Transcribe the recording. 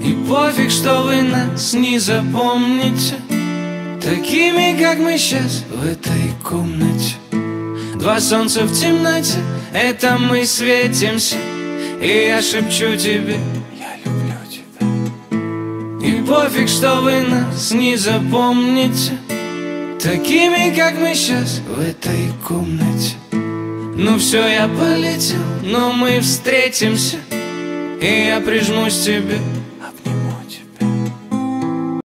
И пофиг, что вы нас не запомните такими, как мы сейчас в этой комнате. Два солнца в темноте, это мы светимся. И я шепчу тебе: я люблю тебя. И пофиг, что вы нас не запомните такими, как мы сейчас в этой комнате. Ну все, я полетел, но мы встретимся. И я прижмусь к тебе